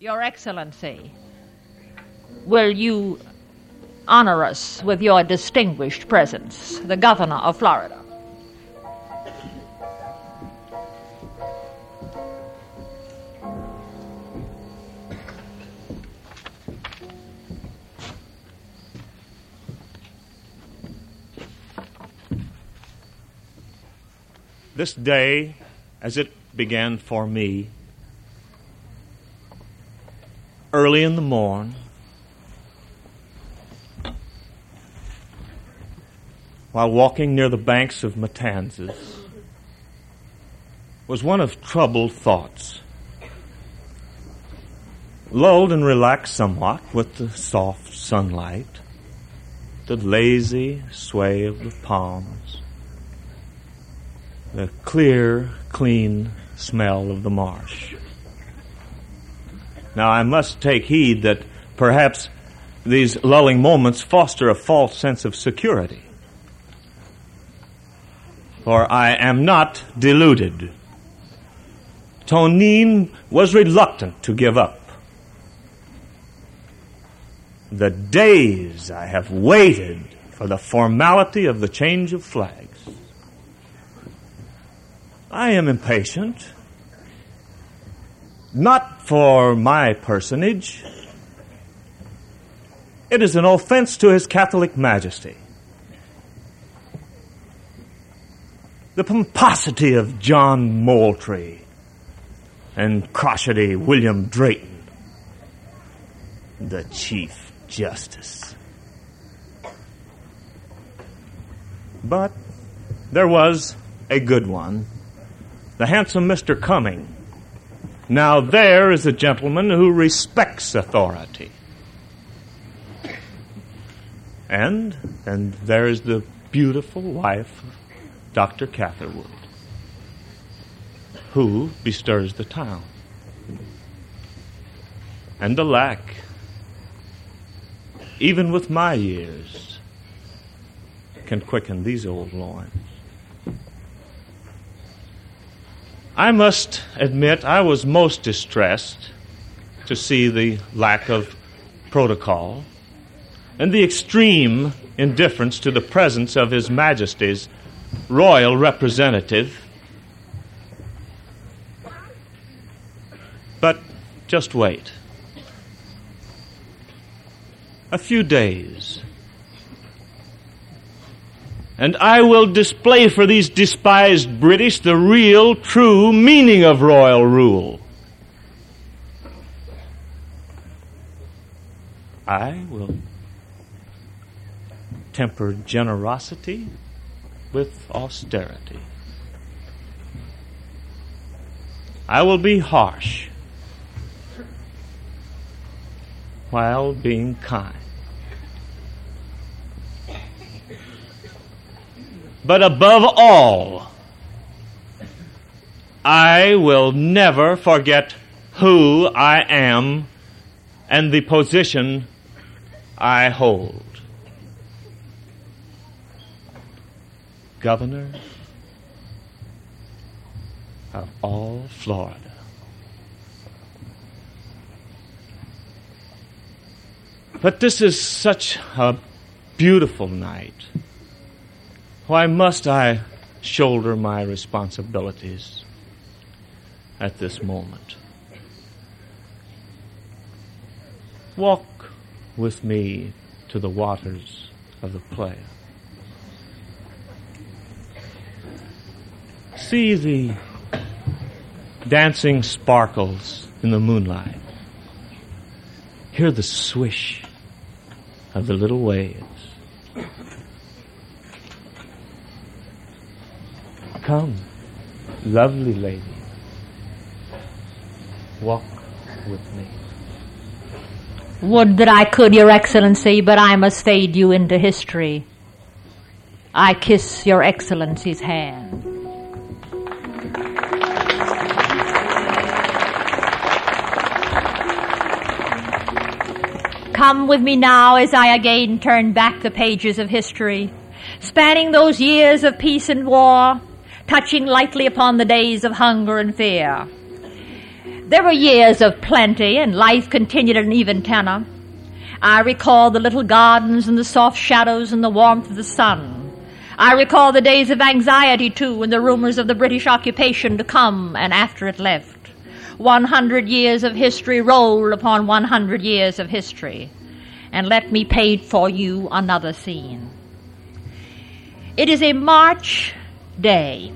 Your Excellency, will you honor us with your distinguished presence, the Governor of Florida? This day, as it began for me, early in the morn, while walking near the banks of Matanzas, was one of troubled thoughts. Lulled and relaxed somewhat with the soft sunlight, the lazy sway of the palms, the clear, clean smell of the marsh. Now, I must take heed that perhaps these lulling moments foster a false sense of security. For I am not deluded. Tonine was reluctant to give up. The days I have waited for the formality of the change of flags. I am impatient, not for my personage. It is an offense to His Catholic Majesty. The pomposity of John Moultrie and crotchety William Drayton, the Chief Justice. But there was a good one. The handsome Mr. Cumming. Now there is a gentleman who respects authority. And there is the beautiful wife of Dr. Catherwood, who bestirs the town. And alack, even with my years, can quicken these old loins. I must admit I was most distressed to see the lack of protocol and the extreme indifference to the presence of His Majesty's royal representative. But just wait. A few days, and I will display for these despised British the real, true meaning of royal rule. I will temper generosity with austerity. I will be harsh while being kind. But above all, I will never forget who I am and the position I hold. Governor of all Florida. But this is such a beautiful night. Why must I shoulder my responsibilities at this moment? Walk with me to the waters of the Playa. See the dancing sparkles in the moonlight. Hear the swish of the little waves. Come, lovely lady, walk with me. Would that I could, Your Excellency, but I must fade you into history. I kiss Your Excellency's hand. Come with me now as I again turn back the pages of history, spanning those years of peace and war, touching lightly upon the days of hunger and fear. There were years of plenty, and life continued at an even tenor. I recall the little gardens and the soft shadows and the warmth of the sun. I recall the days of anxiety, too, and the rumors of the British occupation to come and after it left. 100 years of history roll upon 100 years of history. And let me paint for you another scene. It is a March day.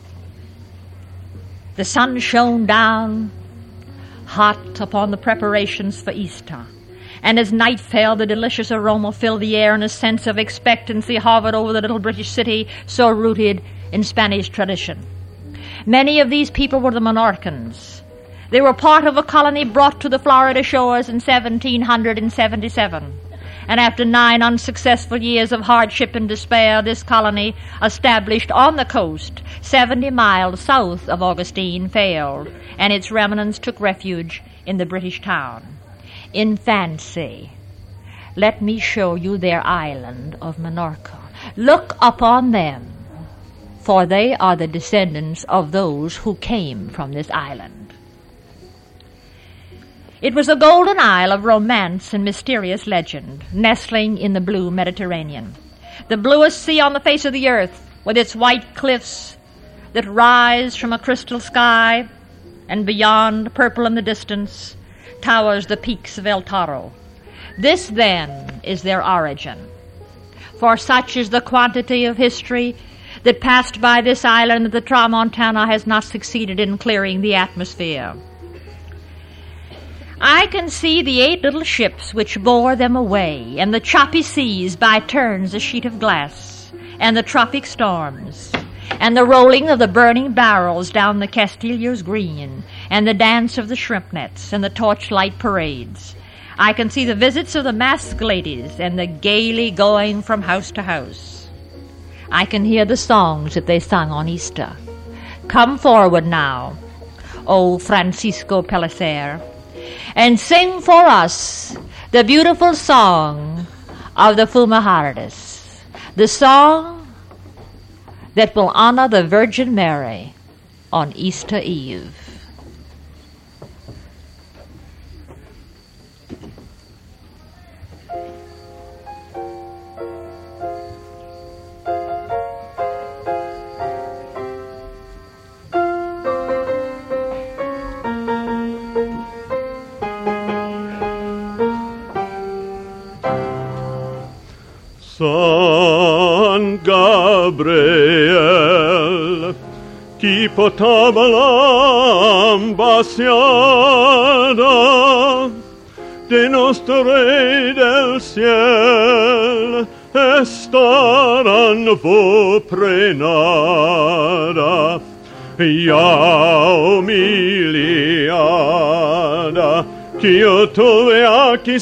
The sun shone down hot upon the preparations for Easter. And as night fell, the delicious aroma filled the air, and a sense of expectancy hovered over the little British city so rooted in Spanish tradition. Many of these people were the Menorcans. They were part of a colony brought to the Florida shores in 1777. And after 9 unsuccessful years of hardship and despair, this colony, established on the coast 70 miles south of Augustine, failed, and its remnants took refuge in the British town. In fancy, let me show you their island of Minorca. Look upon them, for they are the descendants of those who came from this island. It was a golden isle of romance and mysterious legend, nestling in the blue Mediterranean, the bluest sea on the face of the earth, with its white cliffs that rise from a crystal sky, and beyond, purple in the distance, towers the peaks of El Toro. This, then, is their origin. For such is the quantity of history that passed by this island that the Tramontana has not succeeded in clearing the atmosphere. I can see the 8 little ships which bore them away, and the choppy seas by turns a sheet of glass, and the tropic storms, and the rolling of the burning barrels down the Castillo's green, and the dance of the shrimp nets, and the torchlight parades. I can see the visits of the masked ladies, and the gaily going from house to house. I can hear the songs that they sung on Easter. Come forward now, O Francisco Pellicer, and sing for us the beautiful song of the Fumajardes, the song that will honor the Virgin Mary on Easter Eve. San Gabriel, qui portava l'ambasciata de nostro Re del ciel, estaran vo prenada, ja umiliada, che io tuve a chi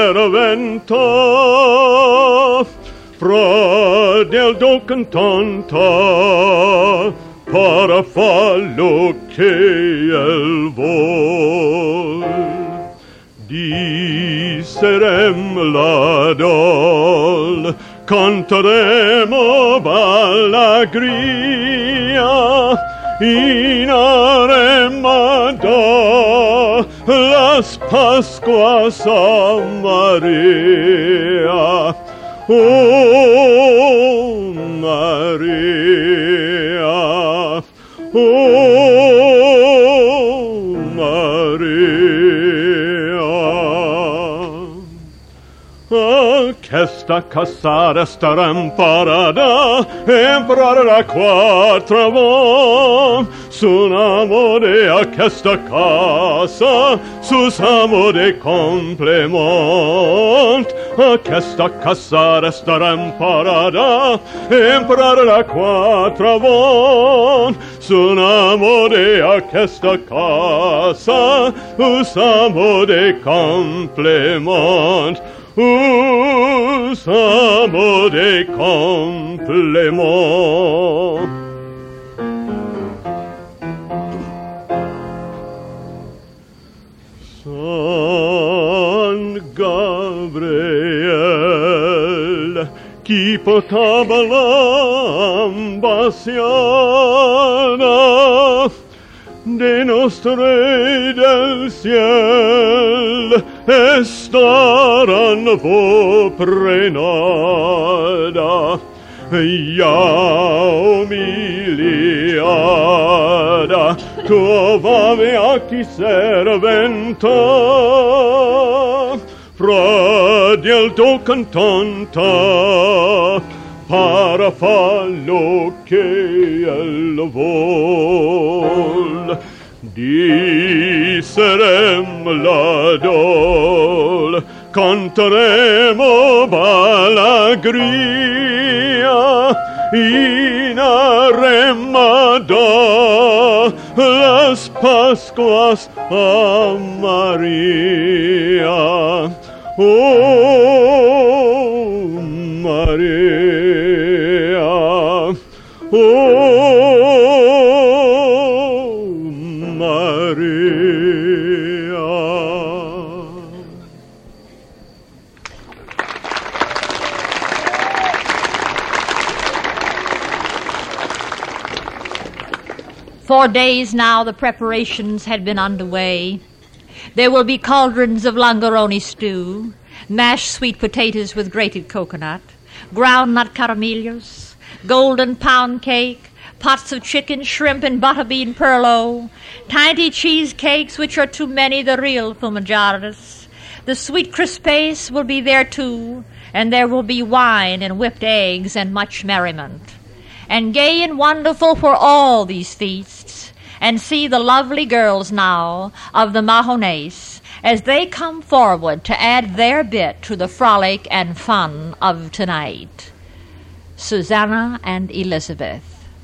servento, fra del do cantanta, para fallo che el vol. Diserem la dol, cantaremo ballagria, inarem da las Pascuas a Maria. Oh Maria, oh Maria. Aquesta casara starà imparata, imparata quattro volte. Sunamo de aquesta casa, susamo de complement. Aquesta casara starà imparata quattro volte. Sunamo de aquesta casa, usamo de complement. Usamo de complement. San Gabriel, chi portava l'ambasciata de nostro los rey del ciel estarán poprenada, ja umiliada, trovavi a chi serventa, fradielto cantanta, para fallo che el vol. Diserem la dol, cantaremo balagria, inaremada las Pascuas a Maria. Oh, Maria, oh, Maria. For days now the preparations had been underway. There will be cauldrons of langaroni stew, mashed sweet potatoes with grated coconut, ground nut caramellos, golden pound cake, pots of chicken, shrimp, and butterbean perlo, tiny cheesecakes, which are to many the real fumigadas. The sweet crispes will be there too, and there will be wine and whipped eggs and much merriment. And gay and wonderful were all these feasts, and see the lovely girls now of the Mahonais as they come forward to add their bit to the frolic and fun of tonight. Susanna and Elizabeth.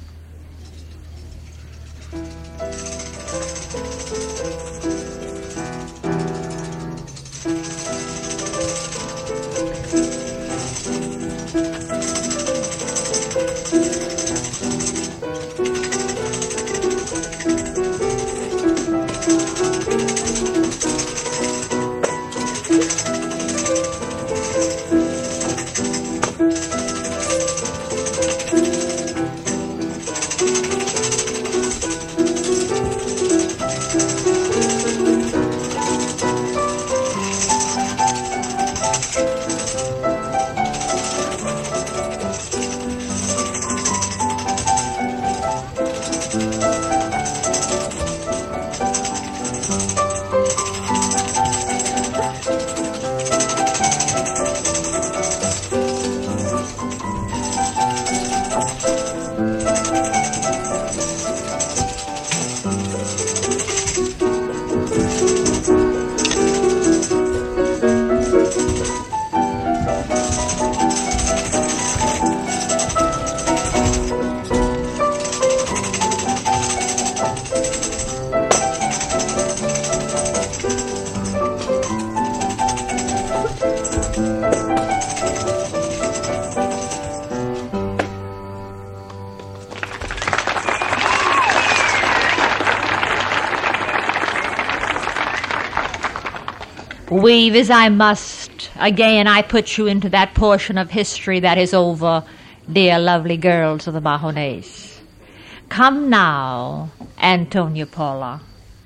Weave as I must, again I put you into that portion of history that is over, dear lovely girls of the Mahonais. Come now, Antonia Paula,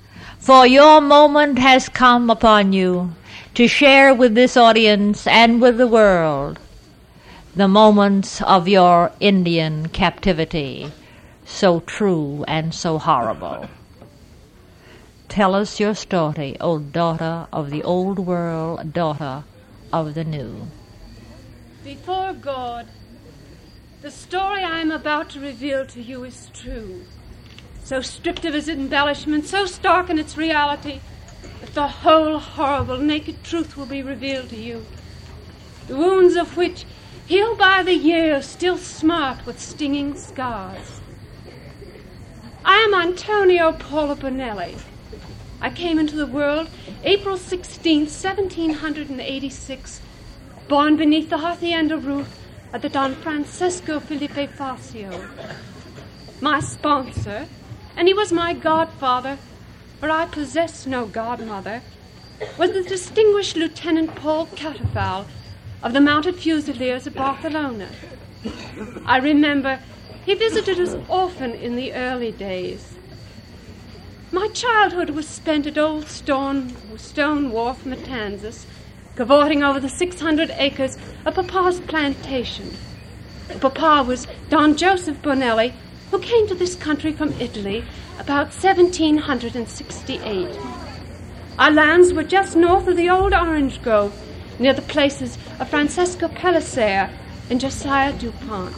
for your moment has come upon you to share with this audience and with the world the moments of your Indian captivity, so true and so horrible. Tell us your story, O daughter of the old world, daughter of the new. Before God, the story I am about to reveal to you is true. So stripped of its embellishment, so stark in its reality, that the whole horrible, naked truth will be revealed to you. The wounds of which, healed by the years, still smart with stinging scars. I am Antonio Paula Bonelli. I came into the world April 16, 1786, born beneath the hacienda roof of the Don Francisco Felipe Facio. My sponsor, and he was my godfather, for I possess no godmother, was the distinguished Lieutenant Paul Catafal of the Mounted Fusiliers of Barcelona. I remember he visited us often in the early days. My childhood was spent at Old Stone Wharf, Matanzas, cavorting over the 600 acres of Papa's plantation. Papa was Don Joseph Bonelli, who came to this country from Italy about 1768. Our lands were just north of the old orange grove, near the places of Francesco Pellicer and Josiah DuPont.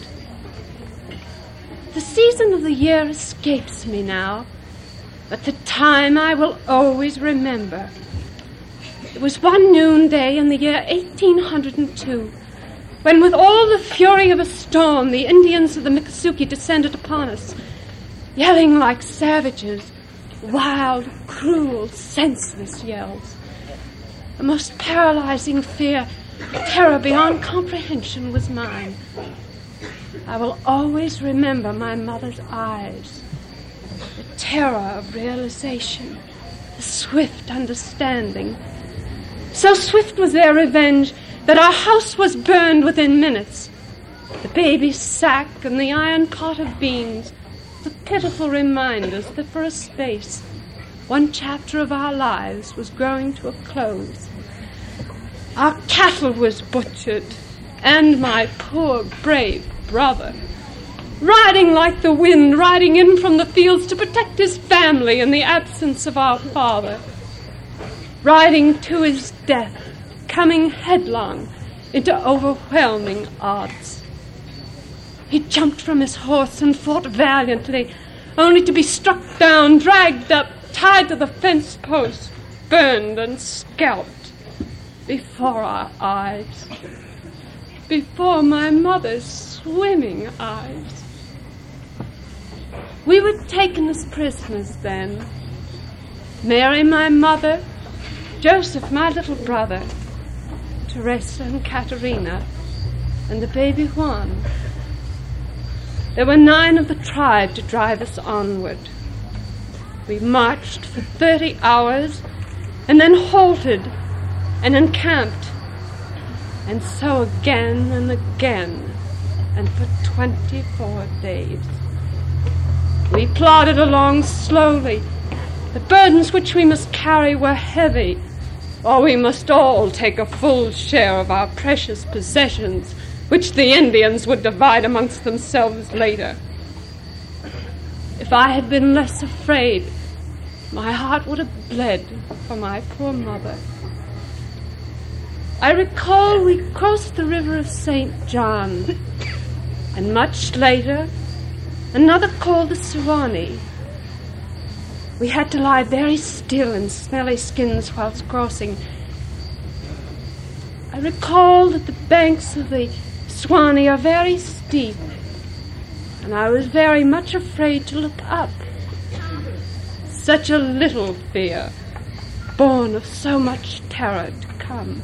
The season of the year escapes me now, but the time I will always remember. It was one noonday in the year 1802, when with all the fury of a storm the Indians of the Miccosukee descended upon us, yelling like savages, wild, cruel, senseless yells. The most paralyzing fear, terror beyond comprehension was mine. I will always remember my mother's eyes, the terror of realization, the swift understanding. So swift was their revenge that our house was burned within minutes. The baby's sack and the iron pot of beans, the pitiful reminders that for a space one chapter of our lives was growing to a close. Our cattle was butchered, and my poor brave brother, riding like the wind, riding in from the fields to protect his family in the absence of our father, riding to his death, coming headlong into overwhelming odds. He jumped from his horse and fought valiantly, only to be struck down, dragged up, tied to the fence post, burned and scalped before our eyes, before my mother's swimming eyes. We were taken as prisoners then. Mary, my mother, Joseph, my little brother, Teresa and Katerina, and the baby Juan. There were 9 of the tribe to drive us onward. We marched for 30 hours and then halted and encamped, and so again and again, and for 24 days. We plodded along slowly. The burdens which we must carry were heavy, or we must all take a full share of our precious possessions, which the Indians would divide amongst themselves later. If I had been less afraid, my heart would have bled for my poor mother. I recall we crossed the river of St. John, and much later, another called the Suwannee. We had to lie very still in smelly skins whilst crossing. I recall that the banks of the Suwannee are very steep, and I was very much afraid to look up. Such a little fear, born of so much terror to come.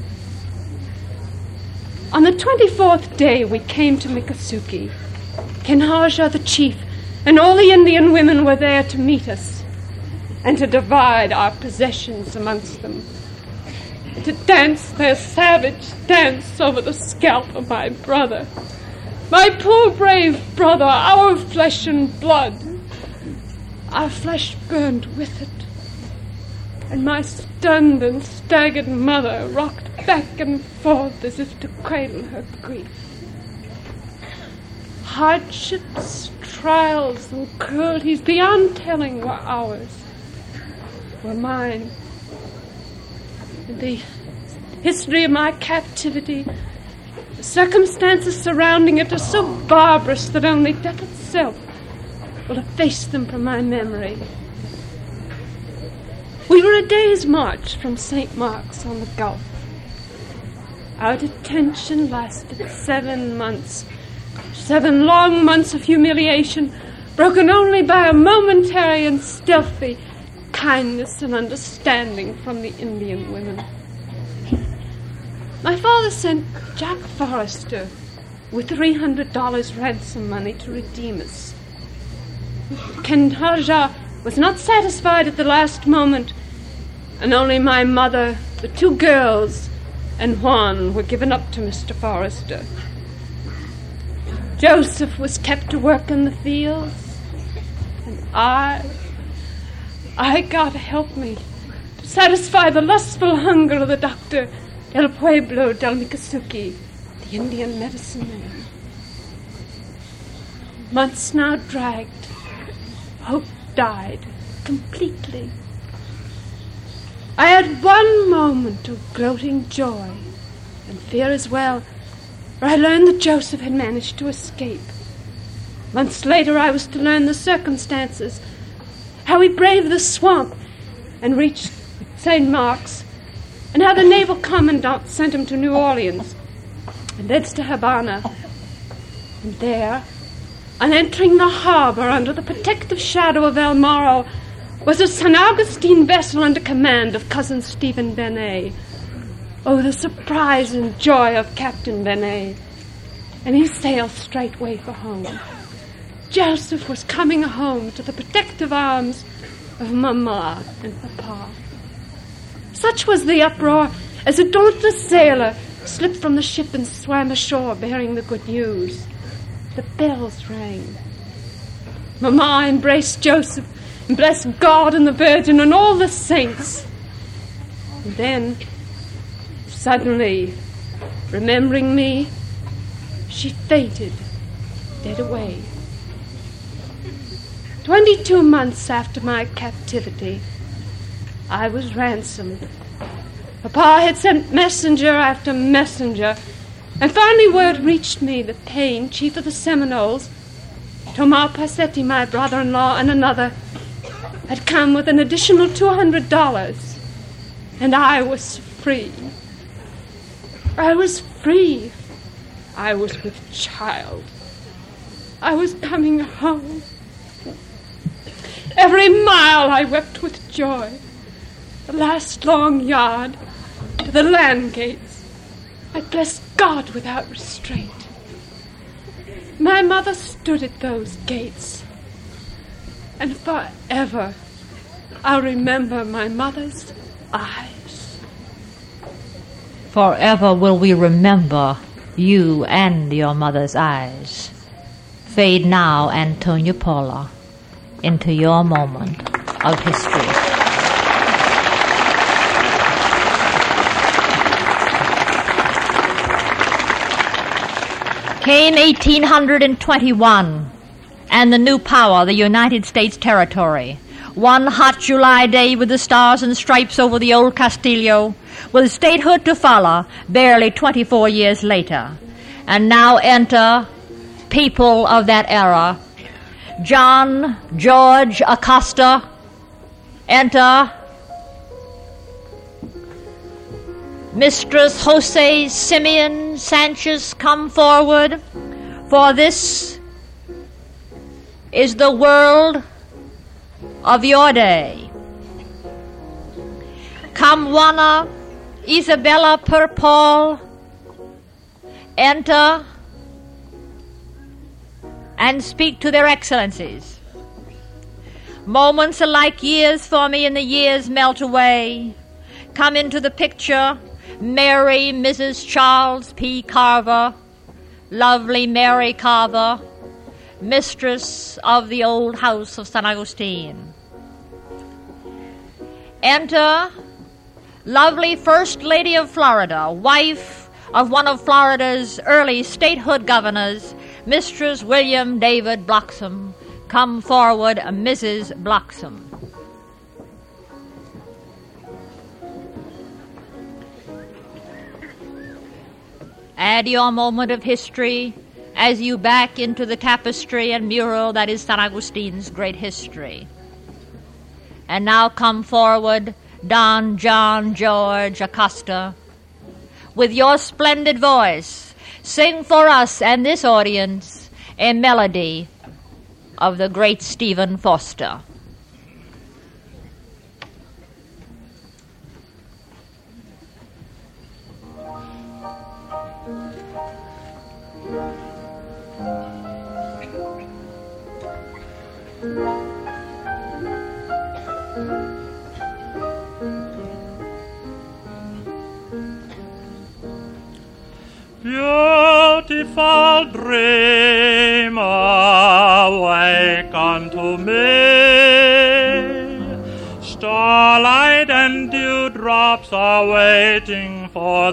On the 24th day we came to Miccosukee. Kenhaja, the chief, and all the Indian women were there to meet us and to divide our possessions amongst them, and to dance their savage dance over the scalp of my brother, my poor brave brother, our flesh and blood. Our flesh burned with it, and my stunned and staggered mother rocked back and forth as if to cradle her grief. Hardships, trials, and cruelties beyond telling were ours, were mine. In the history of my captivity, the circumstances surrounding it are so barbarous that only death itself will efface them from my memory. We were a day's march from St. Mark's on the Gulf. Our detention lasted 7 months, 7 long months of humiliation, broken only by a momentary and stealthy kindness and understanding from the Indian women. My father sent Jack Forrester with $300 ransom money to redeem us. Kenhaja was not satisfied at the last moment, and only my mother, the 2 girls, and Juan were given up to Mr. Forrester. Joseph was kept to work in the fields, and I gotta help me to satisfy the lustful hunger of the doctor, El Pueblo del Miccosukee, the Indian medicine man. Months now dragged. Hope died completely. I had one moment of gloating joy, and fear as well, for I learned that Joseph had managed to escape. Months later I was to learn the circumstances, how he braved the swamp and reached St. Mark's, and how the naval commandant sent him to New Orleans and thence to Havana. And there, on entering the harbor under the protective shadow of El Morro, was a San Augustine vessel under command of Cousin Stephen Benet. Oh, the surprise and joy of Captain Benet. And he sailed straightway for home. Joseph was coming home to the protective arms of Mama and Papa. Such was the uproar as a dauntless sailor slipped from the ship and swam ashore bearing the good news. The bells rang. Mama embraced Joseph and blessed God and the Virgin and all the saints. And then, suddenly, remembering me, she fainted, dead away. 22 months after my captivity, I was ransomed. Papa had sent messenger after messenger, and finally word reached me that Payne, chief of the Seminoles, Tomás Passetti, my brother-in-law, and another, had come with an additional $200, and I was free. I was free. I was with child. I was coming home. Every mile I wept with joy. The last long yard to the land gates, I blessed God without restraint. My mother stood at those gates, and forever I'll remember my mother's eyes. Forever will we remember you and your mother's eyes. Fade now, Antonia Paula, into your moment of history. Came 1821, and the new power, the United States territory. One hot July day with the stars and stripes over the old Castillo, with statehood to follow barely 24 years later. And now enter people of that era. John George Acosta, enter. Mistress Jose Simeon Sanchez, come forward, for this is the world of your day. Come Juana Isabella Perpol, enter and speak to their excellencies. Moments are like years for me, and the years melt away. Come into the picture, Mary Mrs. Charles P. Carver, lovely Mary Carver, mistress of the old house of San Agustin. Enter lovely First Lady of Florida, wife of one of Florida's early statehood governors, Mistress William David Bloxam. Come forward, Mrs. Bloxam. Add your moment of history as you back into the tapestry and mural that is San Agustin's great history. And now come forward, Don John George Acosta. With your splendid voice, sing for us and this audience a melody of the great Stephen Foster. Beautiful dreamer, wake unto me. drops are waiting for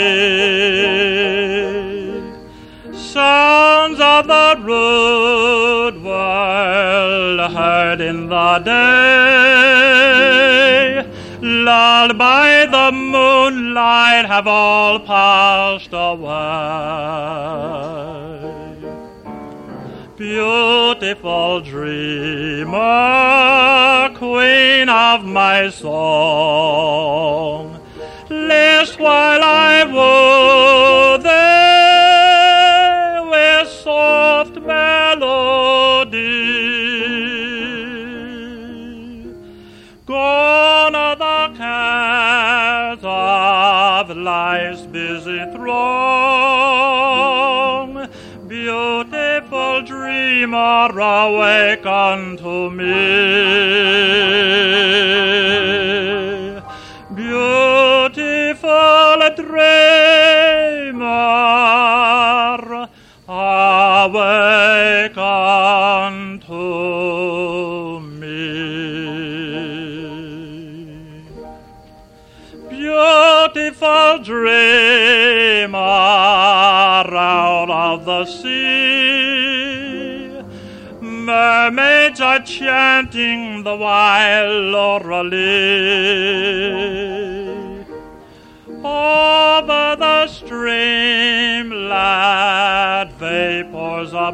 thee. Sounds of the rude world heard in the day, lulled by the moonlight, have all passed away. Beautiful dreamer, queen of my song, list while I woo thee with soft melody. Gone are the cares of life's busy throng. Beautiful dreamer, awake unto me. Beautiful dreamer, awake unto me. Beautiful dreamer, out of the sea, mermaids are chanting the wild Lorelei. Over the streamlet vapors are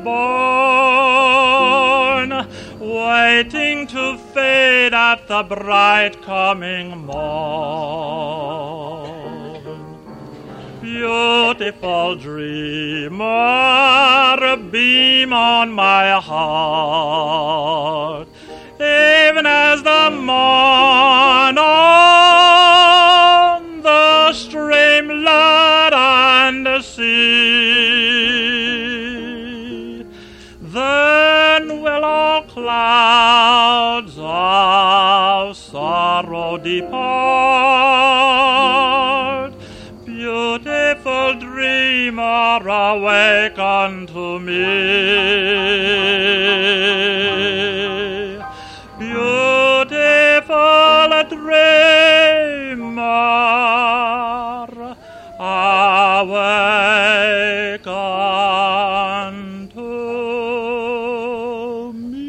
born, waiting to fade at the bright coming morn. Beautiful dreamer, beam on my heart, even as the morn on the streamlet and the sea. Then will all clouds of sorrow depart. Beautiful dreamer, awake unto me. Beautiful dreamer, awake unto me.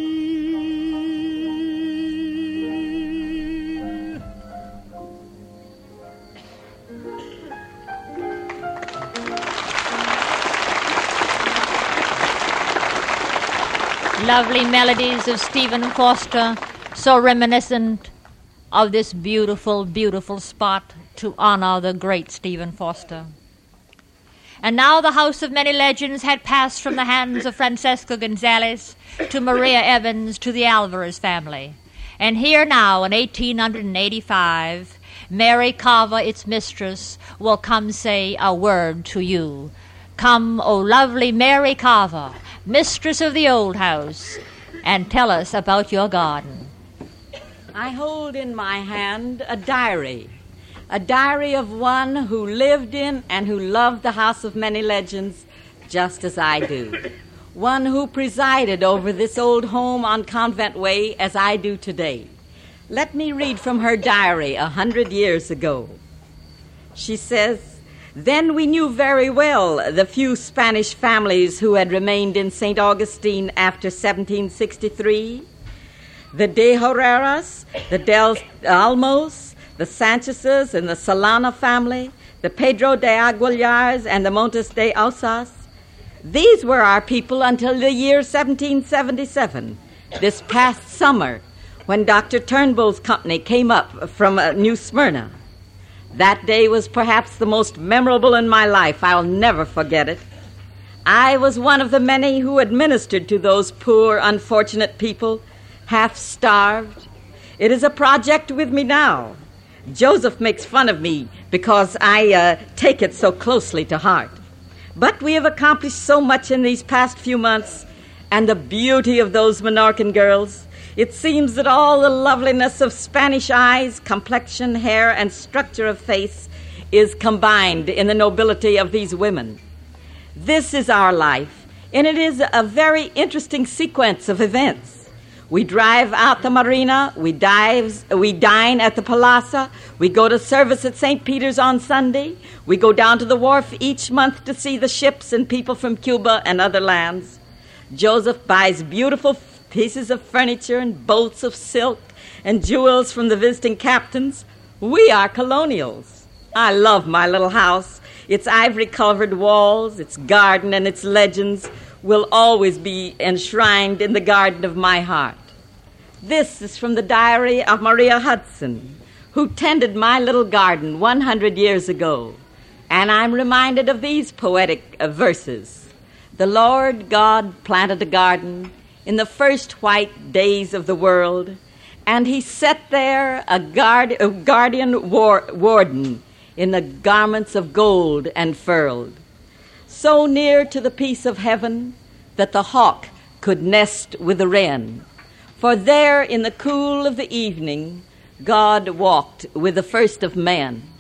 Lovely melodies of Stephen Foster, so reminiscent of this beautiful, beautiful spot to honor the great Stephen Foster. And now the House of Many Legends had passed from the hands of Francesca Gonzalez to Maria Evans to the Alvarez family. And here now, in 1885, Mary Carver, its mistress, will come say a word to you. Come, O lovely Mary Carver, mistress of the old house, and tell us about your garden. I hold in my hand a diary of one who lived in and who loved the House of Many Legends just as I do, one who presided over this old home on Convent Way as I do today. Let me read from her diary 100 years ago. She says, "Then we knew very well the few Spanish families who had remained in St. Augustine after 1763. The de Herreras, the del Almos, the Sanchez's and the Solana family, the Pedro de Aguilars and the Montes de Osas. These were our people until the year 1777, this past summer, when Dr. Turnbull's company came up from New Smyrna. That day was perhaps the most memorable in my life. I'll never forget it. I was one of the many who administered to those poor, unfortunate people, half-starved. It is a project with me now. Joseph makes fun of me because I take it so closely to heart. But we have accomplished so much in these past few months, and the beauty of those Menorcan girls. It seems that all the loveliness of Spanish eyes, complexion, hair, and structure of face is combined in the nobility of these women. This is our life, and it is a very interesting sequence of events. We drive out the marina, we dine at the Palazzo, we go to service at St. Peter's on Sunday, we go down to the wharf each month to see the ships and people from Cuba and other lands. Joseph buys beautiful pieces of furniture and boats of silk and jewels from the visiting captains. We are colonials. I love my little house. Its ivory-covered walls, its garden, and its legends will always be enshrined in the garden of my heart. This is from the diary of Maria Hudson, who tended my little garden 100 years ago. And I'm reminded of these poetic verses. The Lord God planted a garden in the first white days of the world, and he set there a guardian warden in the garments of gold and furled, so near to the peace of heaven that the hawk could nest with the wren. For there in the cool of the evening, God walked with the first of men.